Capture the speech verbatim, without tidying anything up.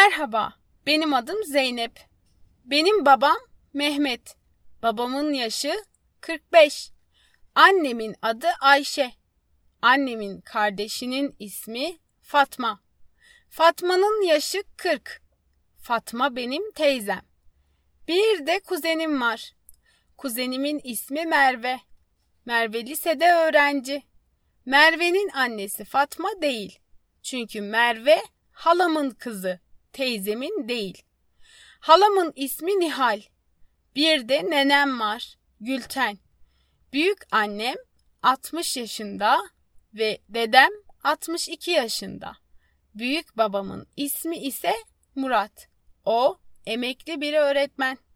Merhaba, benim adım Zeynep. Benim babam Mehmet. Babamın yaşı kırk beş. Annemin adı Ayşe. Annemin kardeşinin ismi Fatma. Fatma'nın yaşı kırk. Fatma benim teyzem. Bir de kuzenim var. Kuzenimin ismi Merve. Merve lisede öğrenci. Merve'nin annesi Fatma değil. Çünkü Merve halamın kızı, teyzemin değil. Halamın ismi Nihal. Bir de nenem var, Gülten. Büyük annem altmış yaşında ve dedem altmış iki yaşında. Büyük babamın ismi ise Murat. O emekli bir öğretmen.